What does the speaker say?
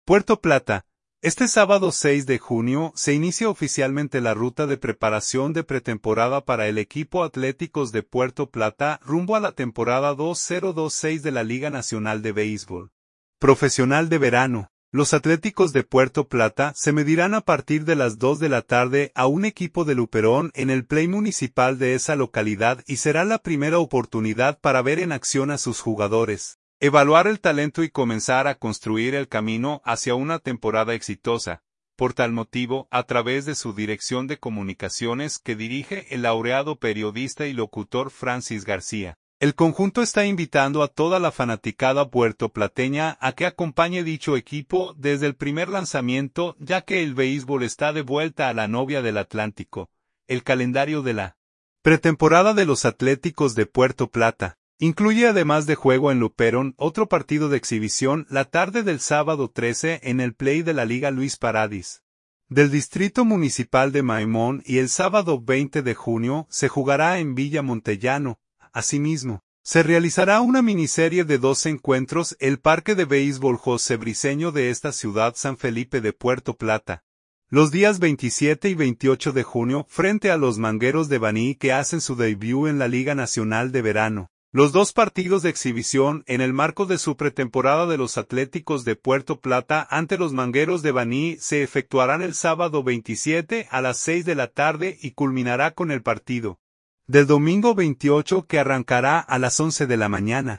Puerto Plata. Este sábado 6 de junio se inicia oficialmente la ruta de preparación de pretemporada para el equipo Atléticos de Puerto Plata rumbo a la temporada 2026 de la Liga Nacional de Béisbol Profesional de Verano. Los Atléticos de Puerto Plata se medirán a partir de las 2 de la tarde a un equipo de Luperón en el play municipal de esa localidad y será la primera oportunidad para ver en acción a sus jugadores, evaluar el talento y comenzar a construir el camino hacia una temporada exitosa. Por tal motivo, a través de su dirección de comunicaciones que dirige el laureado periodista y locutor Francis García, el conjunto está invitando a toda la fanaticada puertoplateña a que acompañe dicho equipo desde el primer lanzamiento, ya que el béisbol está de vuelta a la novia del Atlántico. El calendario de la pretemporada de los Atléticos de Puerto Plata incluye, además de juego en Luperón, otro partido de exhibición la tarde del sábado 13 en el play de la Liga Luis Paradis del Distrito Municipal de Maimón, y el sábado 20 de junio se jugará en Villa Montellano. Asimismo, se realizará una miniserie de 2 encuentros el Parque de Béisbol José Briceño de esta ciudad San Felipe de Puerto Plata, los días 27 y 28 de junio frente a los Mangueros de Baní, que hacen su debut en la Liga Nacional de Verano. Los 2 partidos de exhibición en el marco de su pretemporada de los Atléticos de Puerto Plata ante los Mangueros de Baní se efectuarán el sábado 27 a las 6 de la tarde y culminará con el partido del domingo 28, que arrancará a las 11 de la mañana.